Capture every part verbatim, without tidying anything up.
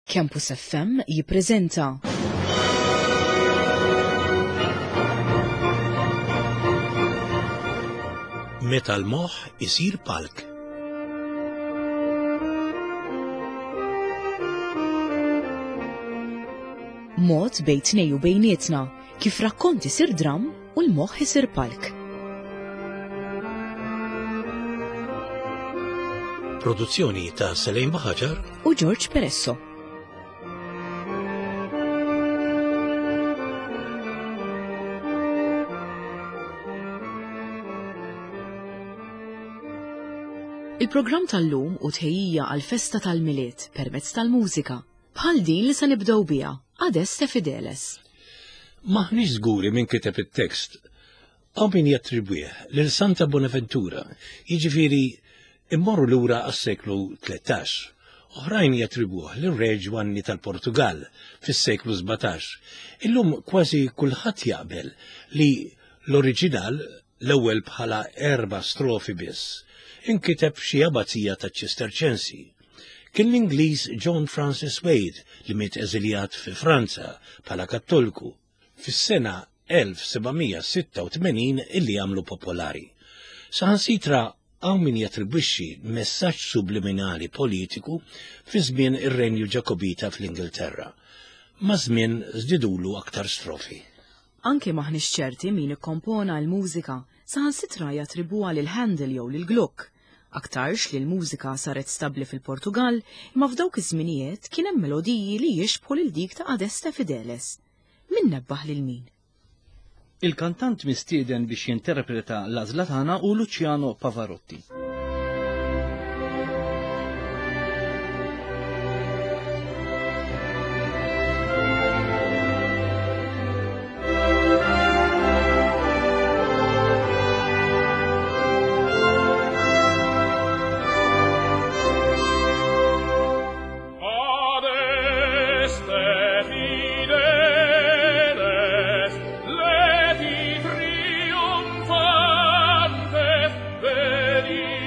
Campus F M jippreżenta Meta l-moħħ isir palk. Mod bejn tnej u bejnietna kif rakkont isir dram u l-moħħ isir palk. Produzzjoni ta' Selejn Baħaġar u George Peresso. Il-programm tal-lum u tħejjija għal-festa tal-miliet permezz tal-mużika bħal din li se nibdew biha Adeste Fideles. Maħniex żguri min kiteb it-tekst għaw min jattribwih lil Santa Bonaventura, jiġifieri immorru lura għas-seklu tletax. Oħrajn jattribuh lir-Re Ġwanni tal-Portugal fis-seklu sebatax. Illum kważi kulħadd jaqbel li l-oriġinal l-ewwel bħala erba' strofi biss inkiteb xi abbazija taċ-Ċisterċensi. Kien l-Ingliż John Francis Wade li miet eżiljat fi Franza bħala Kattoliku fis-sena elf sebgħamija sitta u tmenin illi għamlu popolari. Saħansitra hawn min jattribwixxi messaġġ subliminali politiku fi żmien ir-Renju Ġakobita fl-Ingilterra. Ma' żmien żdiedulu aktar strofi. Anke maħniex ċerti min ikkompona l-mużika saħansitra jattribuha lil Handel jew lil Gluck. Aktarx li l-mużika saret stabbli fil-Portugal, imma f'dawk iż-żminijiet kien hemm melodiji li jixbħu lil dik ta' Adeste Fideles. Min nebbaħ lil min? Il-kantant mistieden biex jinterpreta l-għażla tagħna u Luciano Pavarotti. Vedi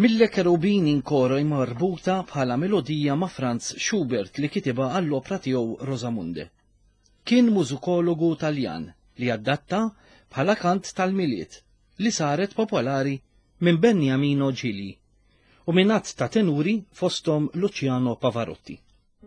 Mille Cherubini in Koro marbuta bħala melodija ma' Franz Schubert li kitiba għall-opra tiegħu Rosamunde. Kien mużikologu Taljan li adatta bħala kant tal-miliet li saret popolari minn Beniamino Gili u minnat ta' tenuri fostom Luciano Pavarotti.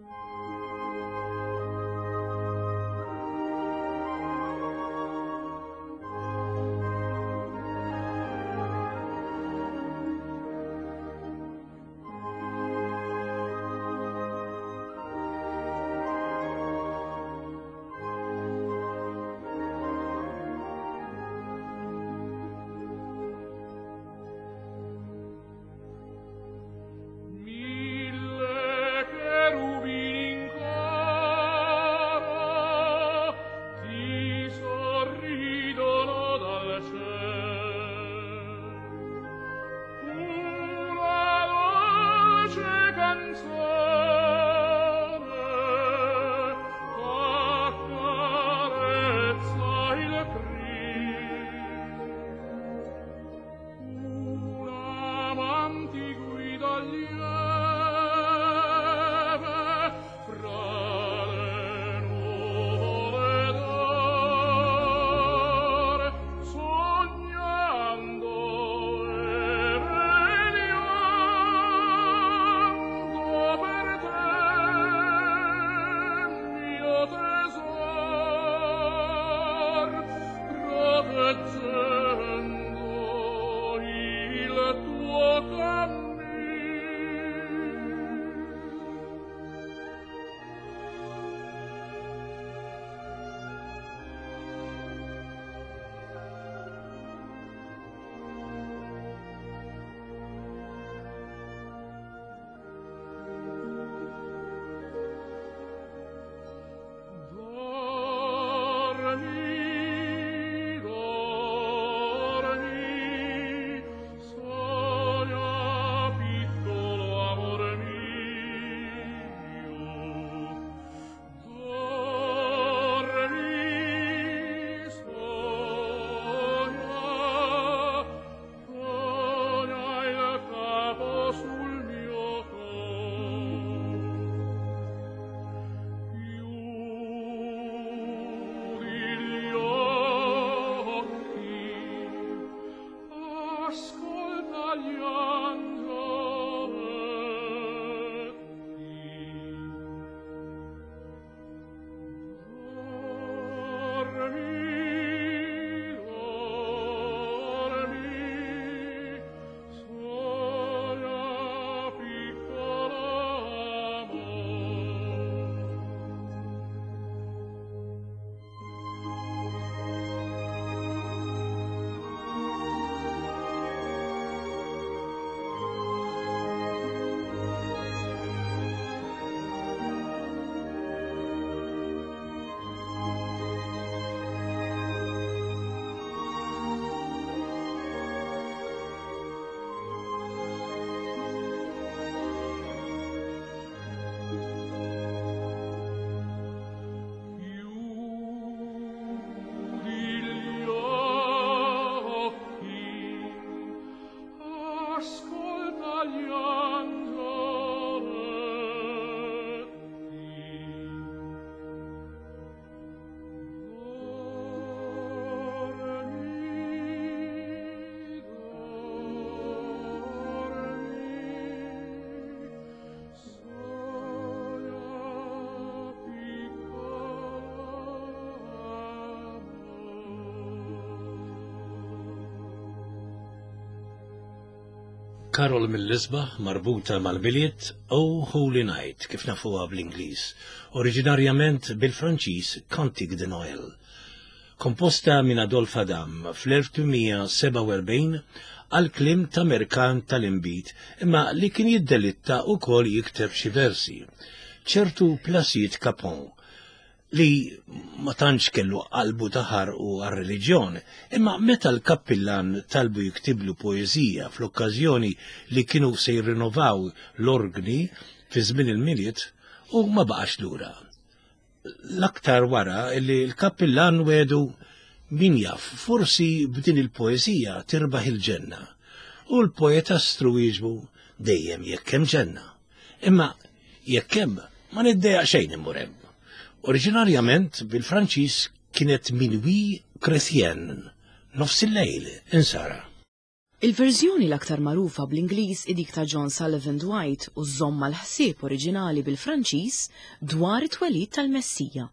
Carol mill-Isbaħ marbuta mal-Miliet O Holy Night kif nafuha bl-Ingliż, oriġinarjament bil-Franċiż Cantique de Noël. Komposta minn Adolphe Adam fl-elftumijassebgħu għal klim ta' Merkan tal-Imbit imma li kien jiddelitta wkoll jikteb xi versi. ċertu Placide Capon li ma tantx kellu qalbu taħar u għar-reliġjon, imma meta l-kappillan talbu jiktiblu poeżija fl-okkażjoni li kienu se jirrinnovaw l-orgni fi żmien il-Miliet u ma baqax lura. L-aktar wara li l-kappillan wedu min jaf forsi b'din il-poeżija tirbaħ il-ġenna u l-poeta struiġbu dejjem jekk hemm ġenna. Imma jekk hemm ma niddeja xejn immur hemm. Oriġinarjament bil-Franċiż kienet Minuit Chrétien, nofs il-lejl insara. Il-verżjoni l-aktar magħrufa bl-Ingliż idik ta' John Sullivan Dwight u żomma l-ħsieb oriġinali bil-Franċiż dwar it-twelid tal-Messija.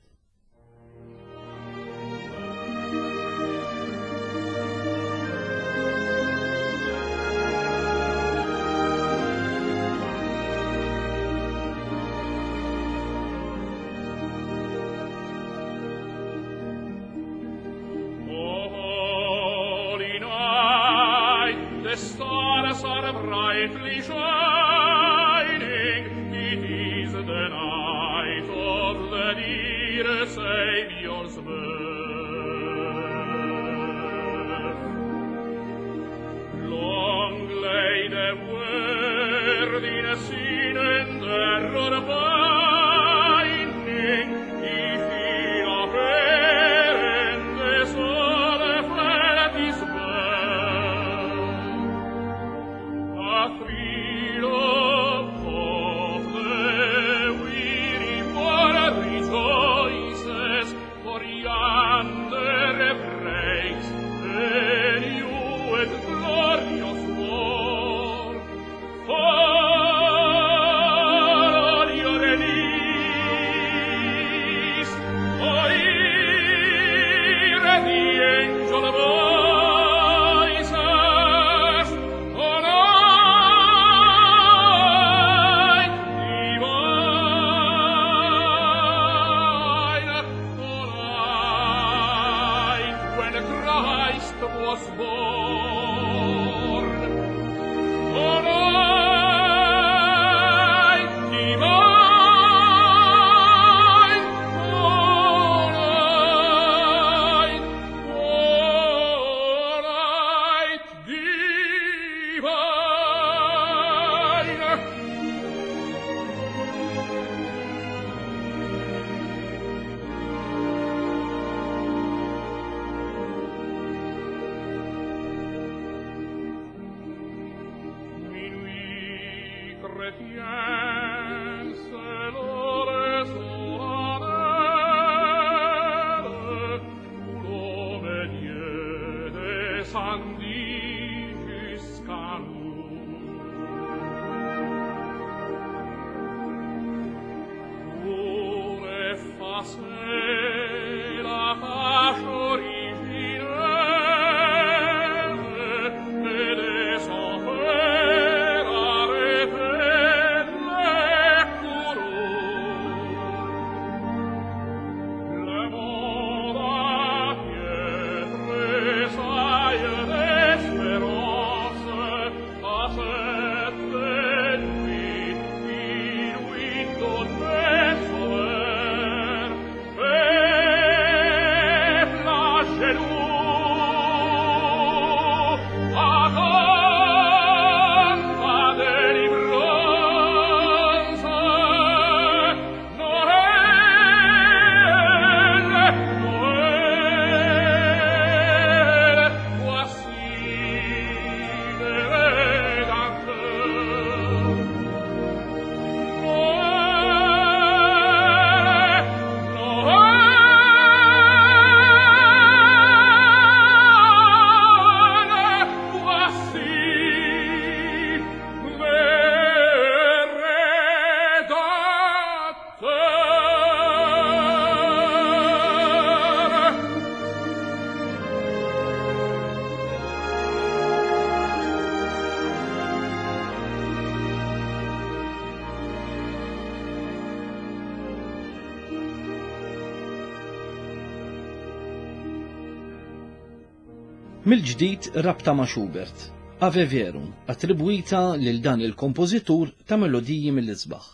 Mill-ġdid rabta ma' Schubert, Ave Verum, attribwita lil dan il-kompożitur ta' melodiji mill-isbaħ.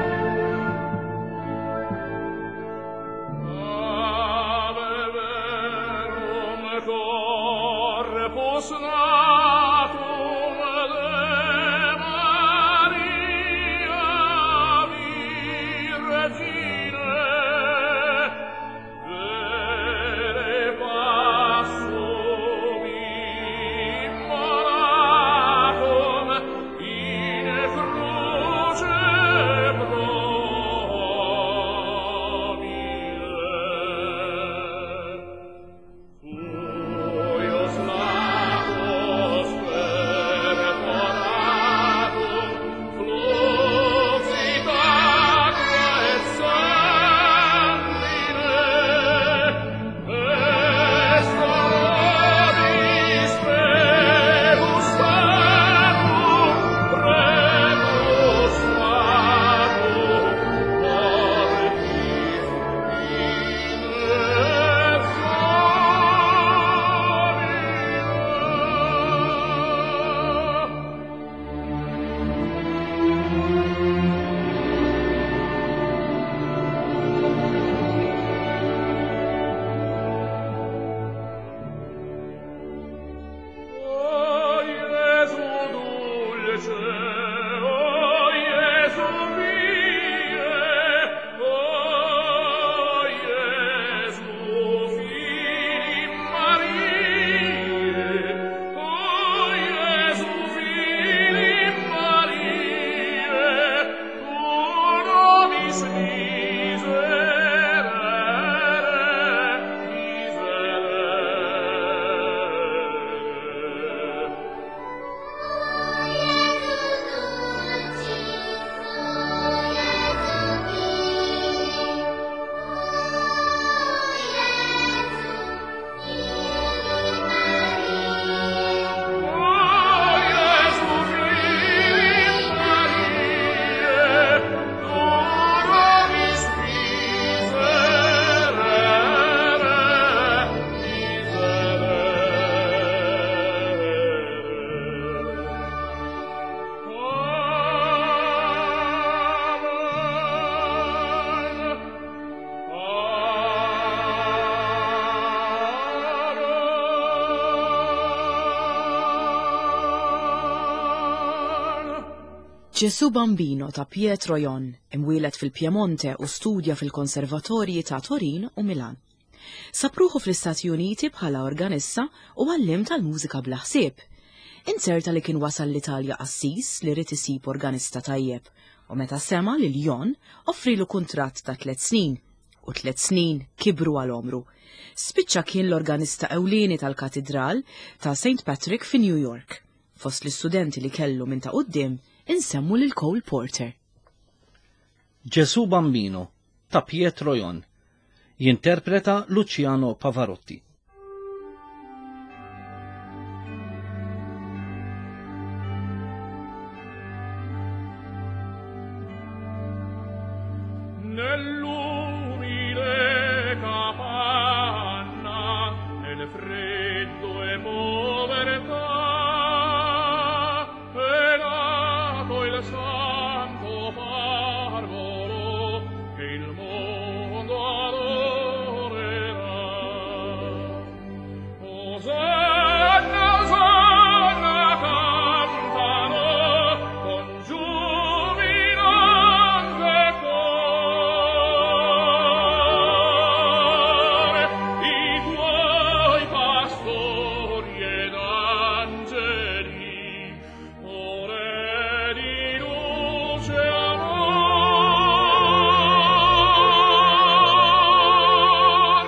Ave Gesù Bambino ta' Pietro Jon imwieled fil-Piemonte u studja fil-konservatorji ta' Torin u Milan. Sapruħu fl-Istati Uniti bħala organista u għallim tal-mużika bla ħsieb. Inserta li kien wasal l-Italja Assis li rrid isib organista tajjeb u meta sema li l-Jon offrilu kuntratt ta' tliet snin u tliet snin kibru għal-omru. Spiċċa kien l-organista ewlieni tal-katedral ta' Saint Patrick fi New York. Fost l-istudenti li kellu minn ta' qudiem insemmu lil Cole Porter. Gesù Bambino ta' Pietro Jon jinterpreta Luciano Pavarotti. Nell'umile capanna, nel freddo e povertà, è nato il santo parvolo che il mondo adorerà. Osanna, osanna, cantano con giubilante cuore i tuoi pastori ed angeli, ore di luce e amor.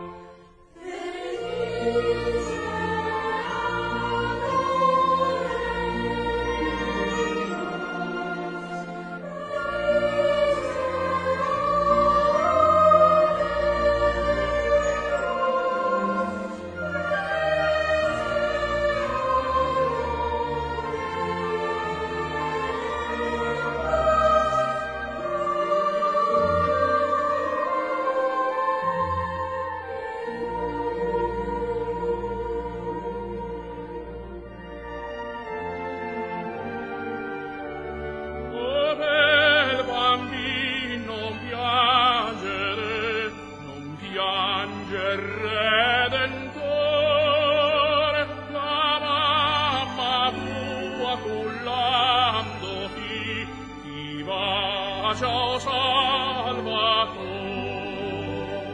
Oh, bel bambino, non piangere, non pianger, Redentore, la mamma tua cullandoti ti bacia, o Salvatore.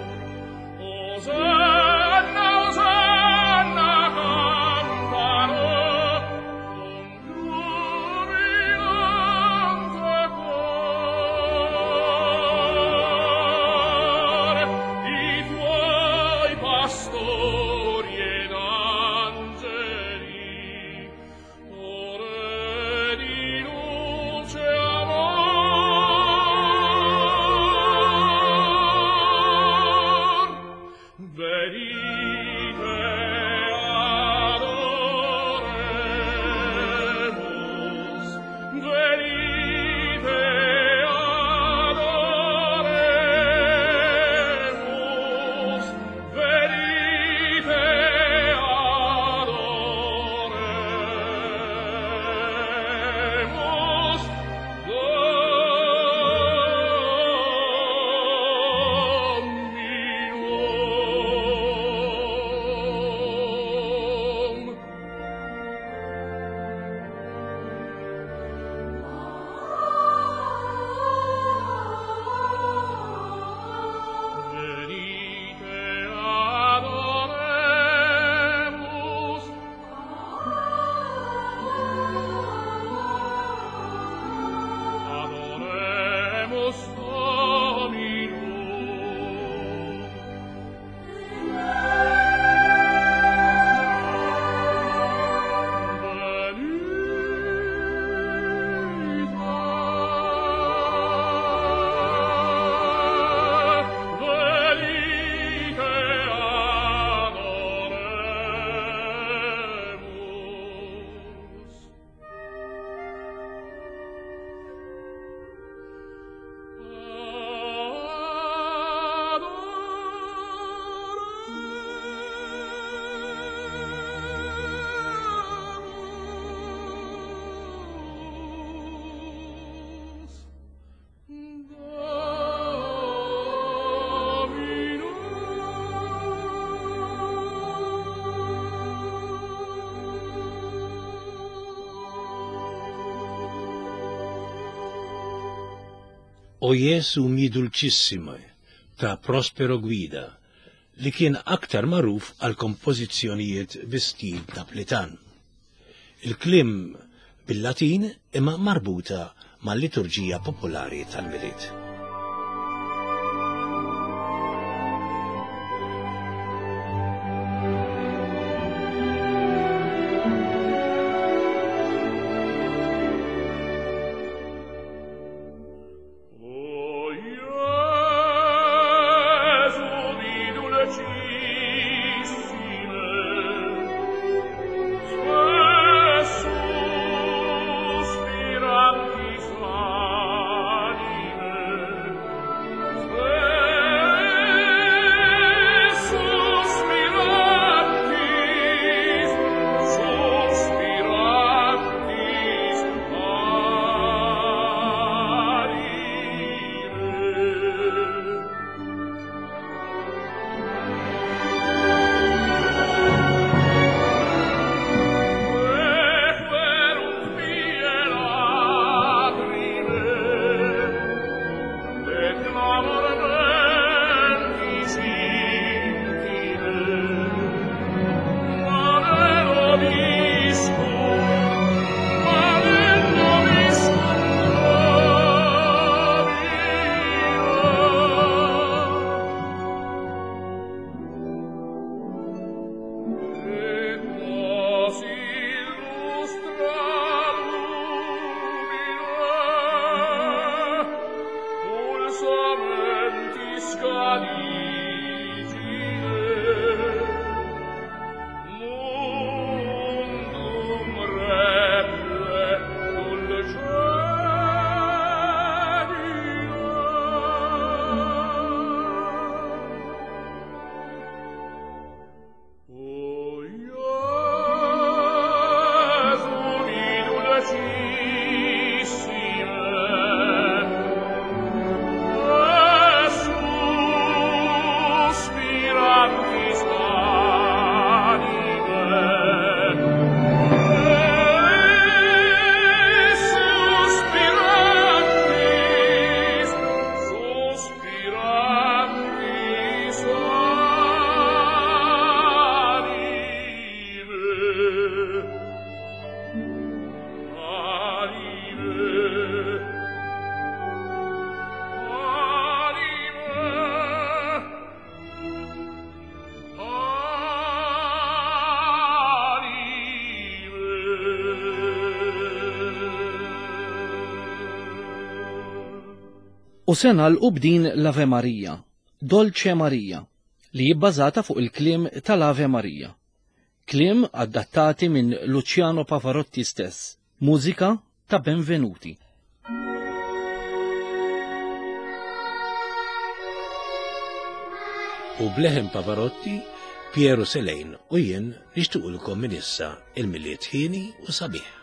Osanna, osanna, cantano con giubilante cuore i tuoi pastori ed angeli, ore di luce e amor. O Jesu mi dulcissima ta' Prospero Guida li kien aktar magħruf għal kompożizzjonijiet bi-stil naplitan. Il-klim bil-Latin imma marbuta mal-liturġija popolari tal-Milied. U sena l-qubdin l-Ave Marija, Dolce Maria, li jibbażata fuq il-klim tal-Ave Marija. Klim adattati minn Luciano Pavarotti stess, mużika ta' Benvenuti. U bleħem Pavarotti, Piero Selejn u jien nixtuqulkom minn issa il-miliet ħini u sabiħ.